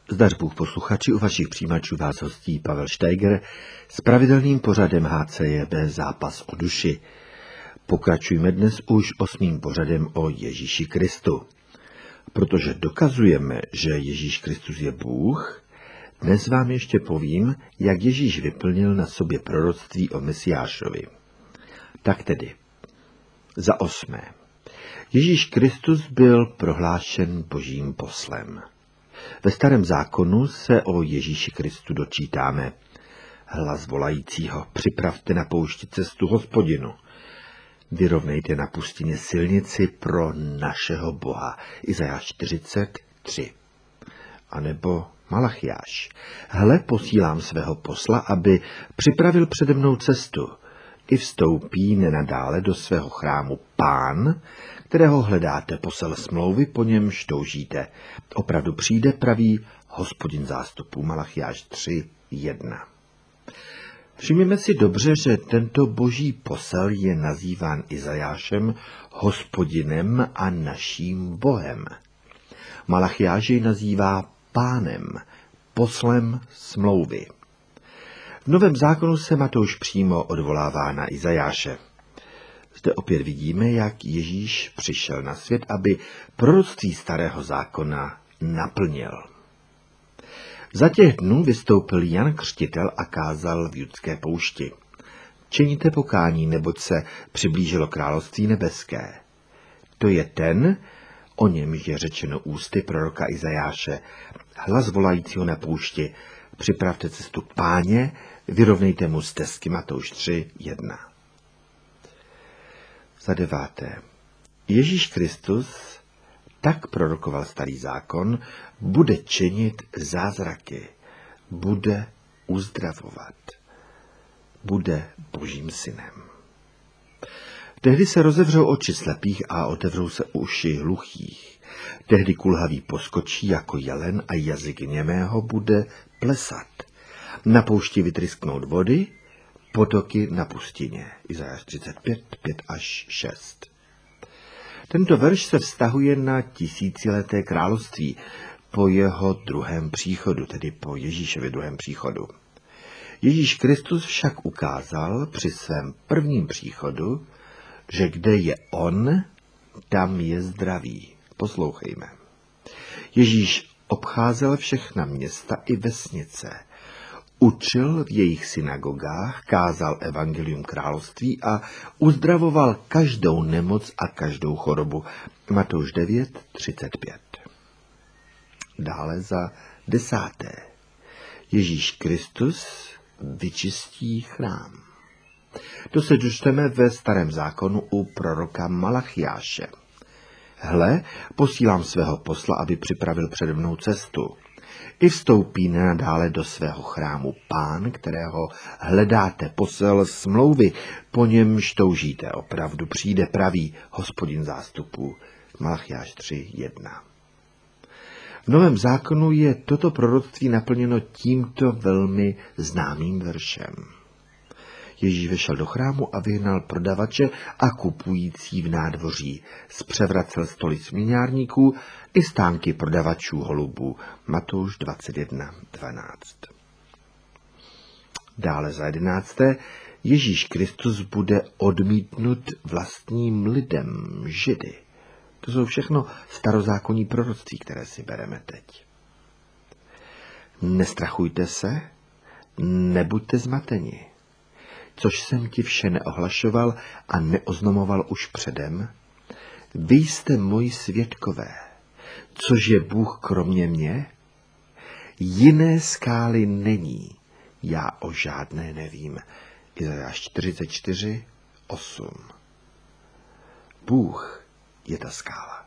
Zdař Bůh posluchači, u vašich přijímačů vás hostí Pavel Steiger s pravidelným pořadem HCJB Zápas o duši. Pokračujeme dnes už 8. pořadem o Ježíši Kristu. Protože dokazujeme, že Ježíš Kristus je Bůh, dnes vám ještě povím, jak Ježíš vyplnil na sobě proroctví o Mesiášovi. Tak tedy, za 8. Ježíš Kristus byl prohlášen Božím poslem. Ve Starém zákonu se o Ježíši Kristu dočítáme. Hlas volajícího, připravte na poušti cestu Hospodinu. Vyrovnejte na pustině silnici pro našeho Boha. Izajáš 43. A nebo Malachiáš. Hle, posílám svého posla, aby připravil přede mnou cestu. I vstoupí nenadále do svého chrámu Pán, kterého hledáte, posel smlouvy, po němž toužíte. Opravdu přijde, praví Hospodin zástupů. Malachiáš 3:1. Všimněme si dobře, že tento boží posel je nazýván Izajášem Hospodinem a naším Bohem. Malachiáš jej nazývá Pánem, poslem smlouvy. V Novém zákonu se Matouš přímo odvolává na Izajáše. Zde opět vidíme, jak Ježíš přišel na svět, aby proroctví Starého zákona naplnil. Za těch dnů vystoupil Jan Křtitel a kázal v judské poušti. Čiňte pokání, neboť se přiblížilo království nebeské. To je ten, o němž je řečeno ústy proroka Izajáše, hlas volajícího na poušti, připravte cestu k Páně, vyrovnejte mu stezky. Matouš 3:1. Za 9. Ježíš Kristus, tak prorokoval Starý zákon, bude činit zázraky, bude uzdravovat, bude Božím synem. Tehdy se rozevřou oči slepých a otevřou se uši hluchých. Tehdy kulhavý poskočí jako jelen a jazyk němého bude plesat. Na poušti vytrysknout vody, potoky na pustině. Izajáš 35:5-6. Tento verš se vztahuje na tisícileté království po jeho druhém příchodu, tedy po Ježíšově druhém příchodu. Ježíš Kristus však ukázal při svém prvním příchodu, že kde je on, tam je zdraví. Poslouchejme. Ježíš obcházel všechna města i vesnice. Učil v jejich synagogách, kázal evangelium království a uzdravoval každou nemoc a každou chorobu. Matouš 9:35. Dále za 10. Ježíš Kristus vyčistí chrám. To se dočteme ve Starém zákonu u proroka Malachiáše. Hle, posílám svého posla, aby připravil přede mnou cestu. I vstoupí nenadále do svého chrámu Pán, kterého hledáte, posel smlouvy, po němž toužíte. Opravdu přijde, praví Hospodin zástupů. Malachiáš 3:1. V Novém zákonu je toto proroctví naplněno tímto velmi známým veršem. Ježíš vešel do chrámu a vyhnal prodavače a kupující v nádvoří. Zpřevracel stoly směnárníků i stánky prodavačů holubů. Matouš 21:12. Dále za 11. Ježíš Kristus bude odmítnut vlastním lidem, Židy. To jsou všechno starozákonní proroctví, které si bereme teď. Nestrachujte se, nebuďte zmateni. Což jsem ti vše neohlašoval a neoznamoval už předem, vy jste moji svědkové, což je Bůh kromě mě, jiné skály není, já o žádné nevím. Izajáš 44:8. Bůh je ta skála.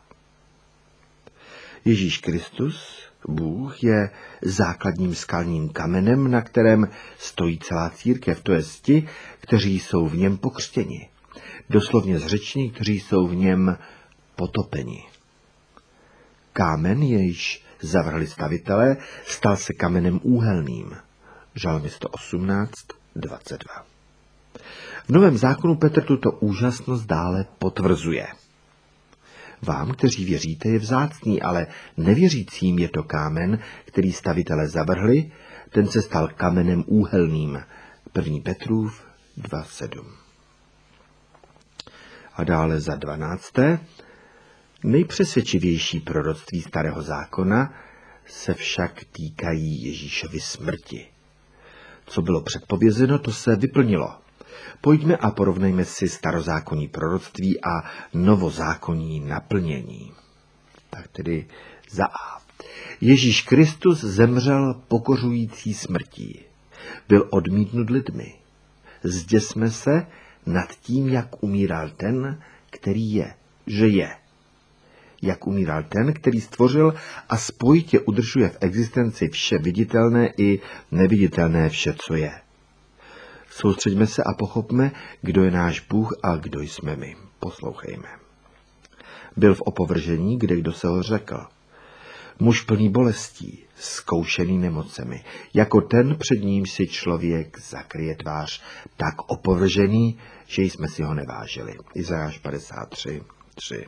Ježíš Kristus, Bůh, je základním skalním kamenem, na kterém stojí celá církev, to jest ti, kteří jsou v něm pokřtěni. Doslovně zřečení, kteří jsou v něm potopeni. Kámen, jejž zavrhli stavitelé, stal se kamenem úhelným. Žalmy 118:22. V Novém zákonu Petr tuto úžasnost dále potvrzuje. Vám, kteří věříte, je vzácný, ale nevěřícím je to kámen, který stavitelé zavrhli, ten se stal kamenem úhelným. 1. Petrův 2:7. A dále za 12. Nejpřesvědčivější proroctví Starého zákona se však týkají Ježíšovy smrti. Co bylo předpovězeno, to se vyplnilo. Pojďme a porovnejme si starozákonní proroctví a novozákonní naplnění. Tak tedy za A. Ježíš Kristus zemřel pokořující smrtí. Byl odmítnut lidmi. Zděsme se nad tím, jak umíral ten, který je, že je. Jak umíral ten, který stvořil a spojitě udržuje v existenci vše viditelné i neviditelné, vše, co je. Soustřeďme se a pochopme, kdo je náš Bůh a kdo jsme my. Poslouchejme. Byl v opovržení, kde kdo se ho řekl. Muž plný bolestí, zkoušený nemocemi, jako ten, před ním si člověk zakryje tvář, tak opovržený, že jsme si ho nevážili. Izajáš 53:3.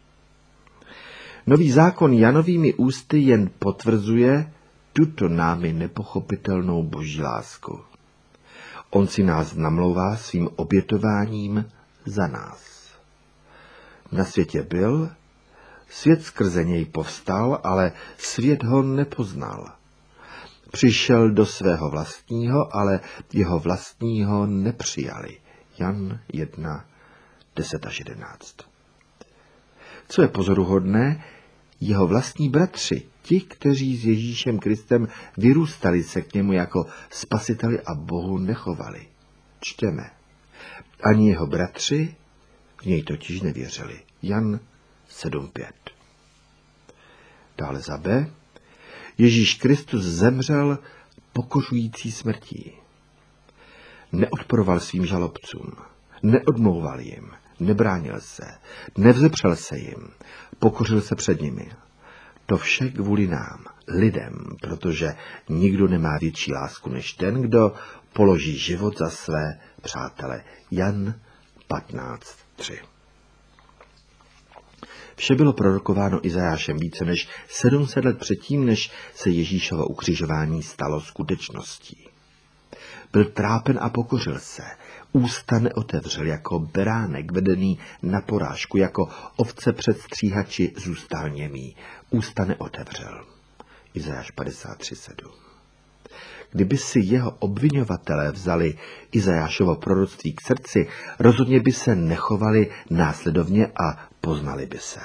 Nový zákon Janovými ústy jen potvrzuje tuto námi nepochopitelnou boží lásku. On si nás namlouvá svým obětováním za nás. Na světě byl, svět skrze něj povstal, ale svět ho nepoznal. Přišel do svého vlastního, ale jeho vlastního nepřijali. Jan 1:10-11. Co je pozoruhodné, jeho vlastní bratři, ti, kteří s Ježíšem Kristem vyrůstali, se k němu jako spasiteli a Bohu nechovali. Čteme. Ani jeho bratři v něj totiž nevěřili. Jan 7:5. Dále za B. Ježíš Kristus zemřel pokořující smrtí. Neodporoval svým žalobcům, neodmlouval jim, nebránil se, nevzepřel se jim, pokořil se před nimi. To vše kvůli nám, lidem, protože nikdo nemá větší lásku než ten, kdo položí život za své přátele. Jan 15:3. Vše bylo prorokováno Izajášem více než 700 let předtím, než se Ježíšovo ukřižování stalo skutečností. Byl trápen a pokořil se. Ústa neotevřel jako beránek vedený na porážku, jako ovce před stříhači zůstal němý. Ústa neotevřel. Izajáš 53:7. Kdyby si jeho obviňovatelé vzali Izajášovo proroctví k srdci, rozhodně by se nechovali následovně a poznali by se.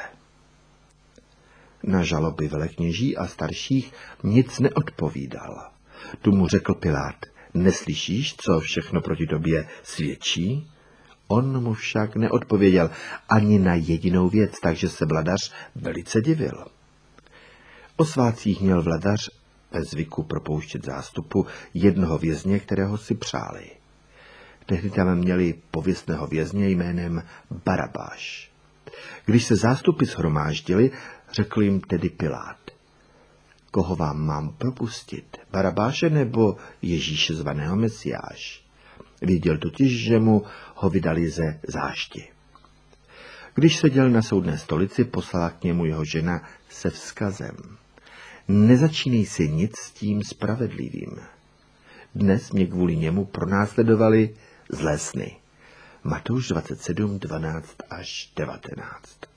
Na žaloby velekněží a starších nic neodpovídal. Tu mu řekl Pilát, neslyšíš, co všechno proti tobě svědčí? On mu však neodpověděl ani na jedinou věc, takže se vladař velice divil. O svátcích měl vladař ve zvyku propouštět zástupu jednoho vězně, kterého si přáli. Tehdy tam měli pověstného vězně jménem Barabáš. Když se zástupy shromáždili, řekl jim tedy Pilát. Koho vám mám propustit, Barabáše nebo Ježíše zvaného Mesiáš? Věděl totiž, že mu ho vydali ze zášti. Když seděl na soudné stolici, poslala k němu jeho žena se vzkazem. Nezačínej si nic s tím spravedlivým. Dnes mě kvůli němu pronásledovali zlé sny. Matouš 27:12-19.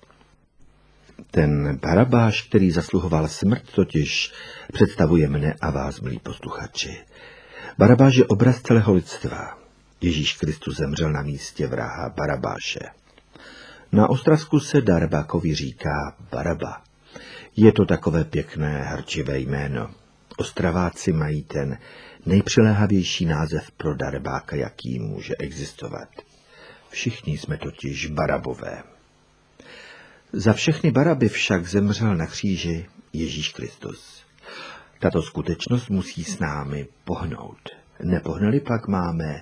Ten Barabáš, který zasluhoval smrt, totiž představuje mne a vás, milí posluchači. Barabáš je obraz celého lidstva. Ježíš Kristus zemřel na místě vraha Barabáše. Na Ostravsku se Darbákovi říká Baraba. Je to takové pěkné, harčivé jméno. Ostraváci mají ten nejpřiléhavější název pro Darbáka, jaký může existovat. Všichni jsme totiž Barabové. Za všechny Baraby však zemřel na kříži Ježíš Kristus. Tato skutečnost musí s námi pohnout. Nepohneli pak máme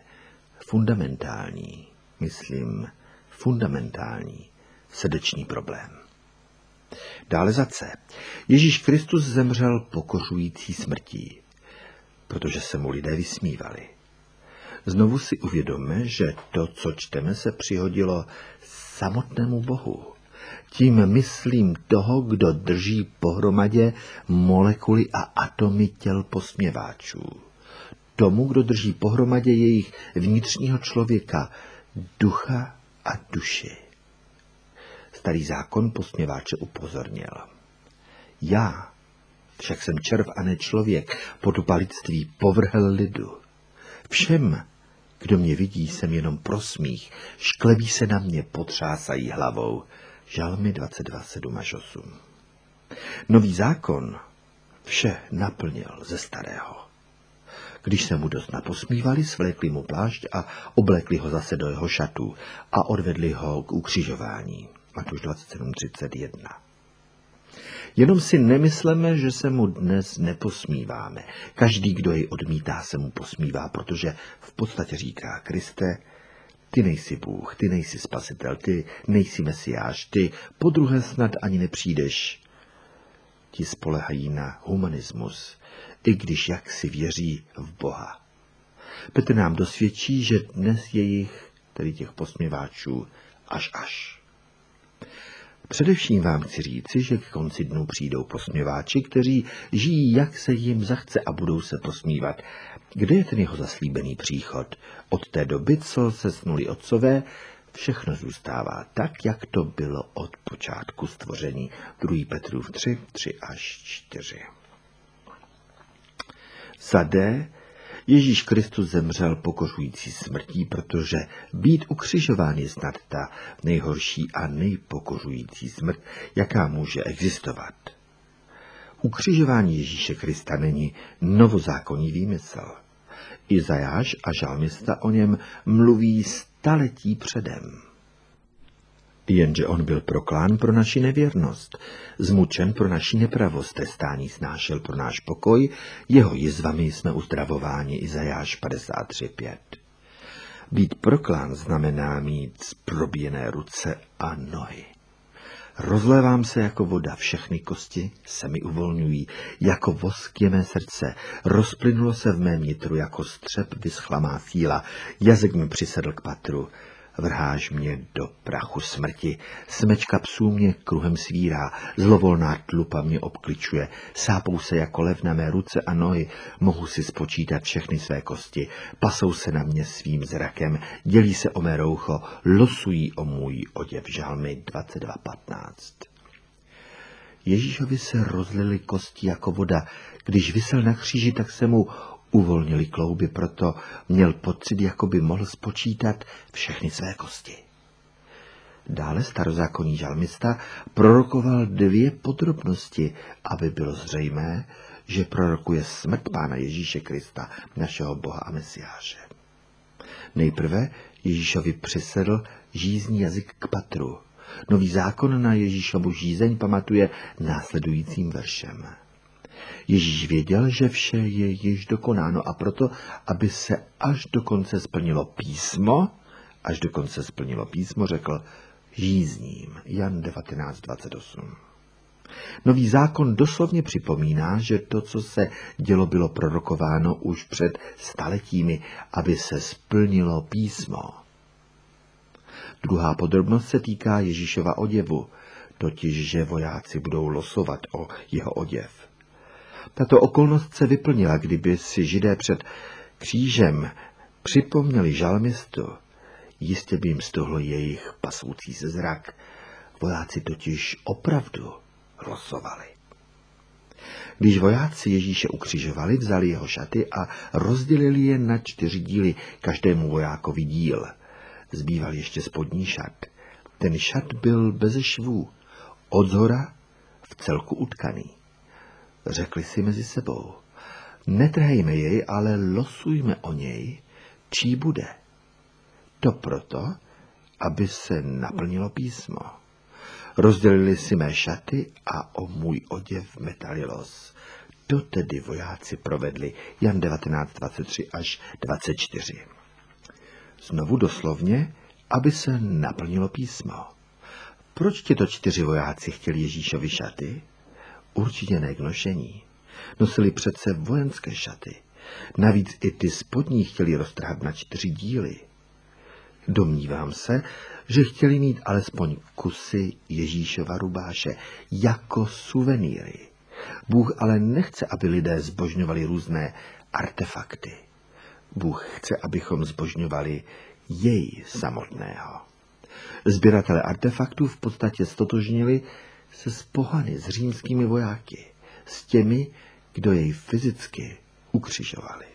fundamentální srdeční problém. Dále za C. Ježíš Kristus zemřel pokořující smrtí, protože se mu lidé vysmívali. Znovu si uvědomme, že to, co čteme, se přihodilo samotnému Bohu. Tím myslím toho, kdo drží pohromadě molekuly a atomy těl posměváčů. Tomu, kdo drží pohromadě jejich vnitřního člověka, ducha a duši. Starý zákon posměváče upozornil. Já však jsem červ a ne člověk, podoba lidství povrhl lidu. Všem, kdo mě vidí, jsem jenom prosmích, šklebí se na mě, potřásají hlavou. Žalmy 22, 7 až 8. Nový zákon vše naplnil ze starého. Když se mu dost naposmívali, svlékli mu plášť a oblekli ho zase do jeho šatů a odvedli ho k ukřižování. Matouš 27:31. Jenom si nemysleme, že se mu dnes neposmíváme. Každý, kdo jej odmítá, se mu posmívá, protože v podstatě říká: Kriste, ty nejsi Bůh, ty nejsi spasitel, ty nejsi Mesiáš, ty podruhé snad ani nepřijdeš. Ti spolehají na humanismus, i když jaksi věří v Boha. Petr nám dosvědčí, že dnes je jich, tedy těch posměváčů, až. Především vám chci říci, že k konci dnů přijdou posměváči, kteří žijí, jak se jim zachce a budou se posmívat. Kde je ten jeho zaslíbený příchod? Od té doby, co se snuli otcové, všechno zůstává tak, jak to bylo od počátku stvoření. 2. Petrův 3, 3 až 4. Za D. Ježíš Kristus zemřel pokořující smrtí, protože být ukřižován je snad ta nejhorší a nejpokořující smrt, jaká může existovat. Ukřižování Ježíše Krista není novozákonní výmysl. Izajáš a žalmista o něm mluví staletí předem. Jenže on byl proklán pro naši nevěrnost, zmučen pro naši nepravost, trestání snášel pro náš pokoj, jeho jizvami jsme uzdravováni. Izajáš 53:5. Být proklán znamená mít probíjené ruce a nohy. Rozlévám se jako voda, všechny kosti se mi uvolňují, jako vosk je mé srdce, rozplynulo se v mém nitru, jako střep vyschla má síla, jazyk mi přisedl k patru. Vrháš mě do prachu smrti, smečka psů mě kruhem svírá, zlovolná tlupa mě obkličuje, sápou se jako lev na mé ruce a nohy, mohu si spočítat všechny své kosti, pasou se na mě svým zrakem, dělí se o mé roucho, losují o můj oděv. Žalmy 22:15. Ježíšovi se rozlily kosti jako voda, když visel na kříži, tak se mu uvolnili klouby, proto měl pocit, jako by mohl spočítat všechny své kosti. Dále starozákonní žalmista prorokoval 2 podrobnosti, aby bylo zřejmé, že prorokuje smrt Pána Ježíše Krista, našeho Boha a Mesiáše. Nejprve Ježíšovi přisedl žízní jazyk k patru. Nový zákon na Ježíšovu žízeň pamatuje následujícím veršem. Ježíš věděl, že vše je již dokonáno a proto, aby se až do konce splnilo písmo, řekl žízním. Jan 19:28. Nový zákon doslovně připomíná, že to, co se dělo, bylo prorokováno už před staletími, aby se splnilo písmo. Druhá podrobnost se týká Ježíšova oděvu, totiž, že vojáci budou losovat o jeho oděv. Tato okolnost se vyplnila, kdyby si Židé před křížem připomněli žalmistu, jistě by jim stuhl jejich pasoucí se zrak. Vojáci totiž opravdu losovali. Když vojáci Ježíše ukřižovali, vzali jeho šaty a rozdělili je na 4 díly, každému vojákovi díl. Zbýval ještě spodní šat. Ten šat byl beze švů, odzhora v celku utkaný. Řekli si mezi sebou, netrhejme jej, ale losujme o něj, čí bude. To proto, aby se naplnilo písmo. Rozdělili si mé šaty a o můj oděv metali los. To tedy vojáci provedli. Jan 19:23 až 24. Znovu doslovně, aby se naplnilo písmo. Proč tyto 4 vojáci chtěli Ježíšovi šaty? Určitě ne k nošení. Nosili přece vojenské šaty. Navíc i ty spodní chtěli roztrhat na 4 díly. Domnívám se, že chtěli mít alespoň kusy Ježíšova rubáše jako suvenýry. Bůh ale nechce, aby lidé zbožňovali různé artefakty. Bůh chce, abychom zbožňovali jej samotného. Sběratele artefaktů v podstatě stotožnili se s pohany, s římskými vojáky, s těmi, kdo jej fyzicky ukřižovali.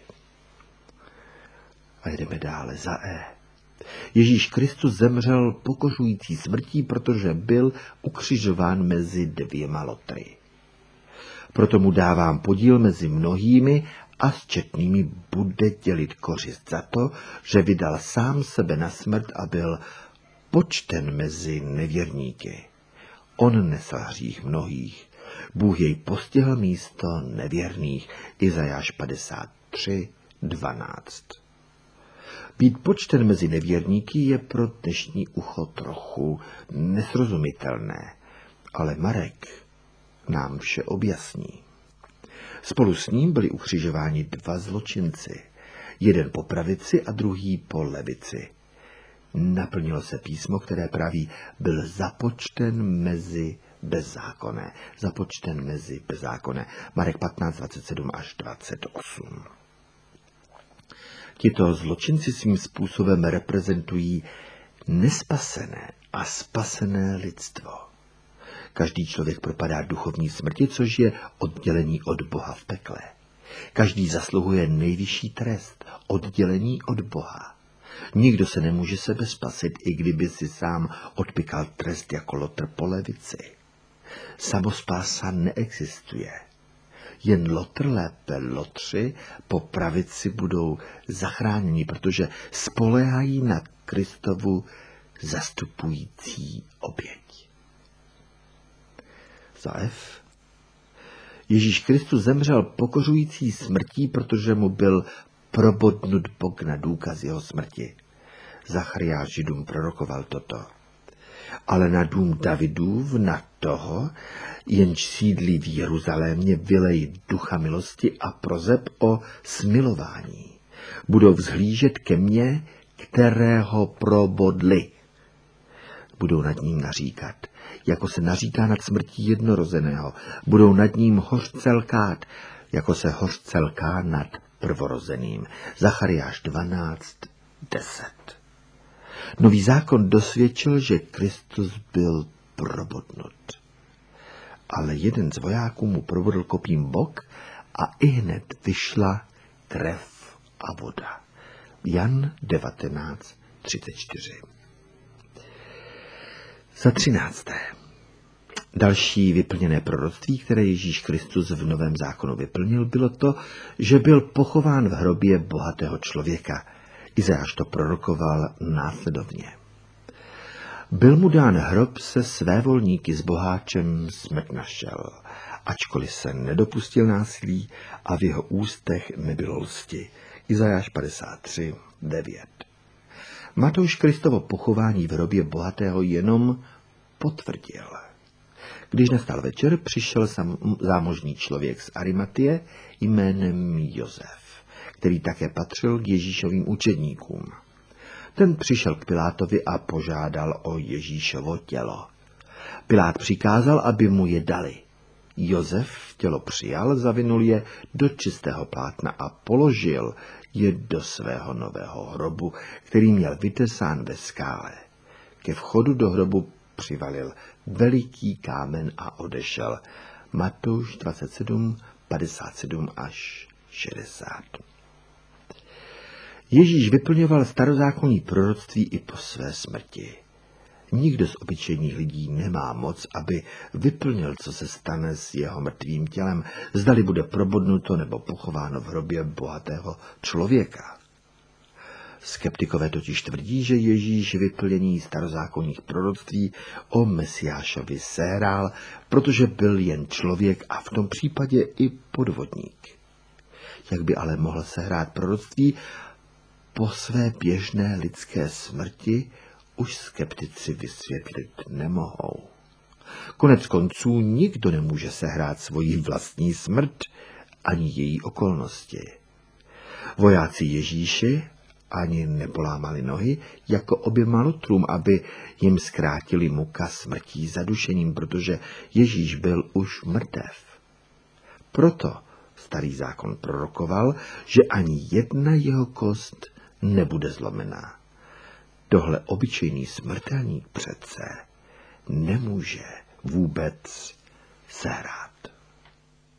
A jdeme dále za E. Ježíš Kristus zemřel pokořující smrtí, protože byl ukřižován mezi dvěma lotry. Proto mu dávám podíl mezi mnohými a s četnými bude dělit kořist za to, že vydal sám sebe na smrt a byl počten mezi nevěrníky. On nesl hřích mnohých. Bůh jej postihl místo nevěrných. Izajáš 53:12. Být počten mezi nevěrníky je pro dnešní ucho trochu nesrozumitelné, ale Marek nám vše objasní. Spolu s ním byli ukřižováni dva zločinci, jeden po pravici a druhý po levici. Naplnilo se písmo, které praví, byl započten mezi bezzákonné. Započten mezi bezzákonné. Marek 15:27-28. Tito zločinci svým způsobem reprezentují nespasené a spasené lidstvo. Každý člověk propadá duchovní smrti, což je oddělení od Boha v pekle. Každý zasluhuje nejvyšší trest, oddělení od Boha. Nikdo se nemůže sebe spasit, i kdyby si sám odpykal trest jako lotr po levici. Samospása neexistuje. Jen lotr, lépe lotři po pravici budou zachráněni, protože spoléhají na Kristovu zastupující oběť. Za F. Ježíš Kristus zemřel pokořující smrtí, protože mu byl probodnut bok na důkaz jeho smrti. Zachariáš Židům prorokoval toto. Ale na dům Davidův, na toho, jenž sídlí v Jeruzalémě, vylej ducha milosti a prozeb o smilování. Budou vzhlížet ke mně, kterého probodli. Budou nad ním naříkat, jako se naříká nad smrtí jednorozeného. Budou nad ním hořce lkát, jako se hořce lká nad prvorozeným. Zachariáš 12:10. Nový zákon dosvědčil, že Kristus byl probodnut. Ale jeden z vojáků mu probodl kopím bok a ihned vyšla krev a voda. Jan 19:34. Za 13. Další vyplněné proroctví, které Ježíš Kristus v Novém zákonu vyplnil, bylo to, že byl pochován v hrobě bohatého člověka. Izajáš to prorokoval následovně. Byl mu dán hrob se svévolníky, s boháčem smrt našel, ačkoliv se nedopustil násilí a v jeho ústech nebylo lsti. Izajáš 53:9. Matouš Kristovo pochování v hrobě bohatého jenom potvrdil. Když nastal večer, přišel zámožný člověk z Arimatie jménem Josef, který také patřil k Ježíšovým učedníkům. Ten přišel k Pilátovi a požádal o Ježíšovo tělo. Pilát přikázal, aby mu je dali. Josef tělo přijal, zavinul je do čistého plátna a položil je do svého nového hrobu, který měl vytesán ve skále. Ke vchodu do hrobu přivalil veliký kámen a odešel. Matouš 27:57-60. Ježíš vyplňoval starozákonní proroctví i po své smrti. Nikdo z obyčejných lidí nemá moc, aby vyplnil, co se stane s jeho mrtvým tělem, zdali bude probodnuto nebo pochováno v hrobě bohatého člověka. Skeptikové totiž tvrdí, že Ježíš vyplnění starozákonních proroctví o Mesiášovi sehrál, protože byl jen člověk a v tom případě i podvodník. Jak by ale mohl sehrát proroctví po své běžné lidské smrti, už skeptici vysvětlit nemohou. Konec konců nikdo nemůže sehrát svoji vlastní smrt ani její okolnosti. Vojáci Ježíši ani nepolámali nohy jako oběma lutrům, aby jim zkrátili muka smrtí zadušením, protože Ježíš byl už mrtev. Proto starý zákon prorokoval, že ani jedna jeho kost nebude zlomená. Tohle obyčejný smrtelník přece nemůže vůbec sehrát.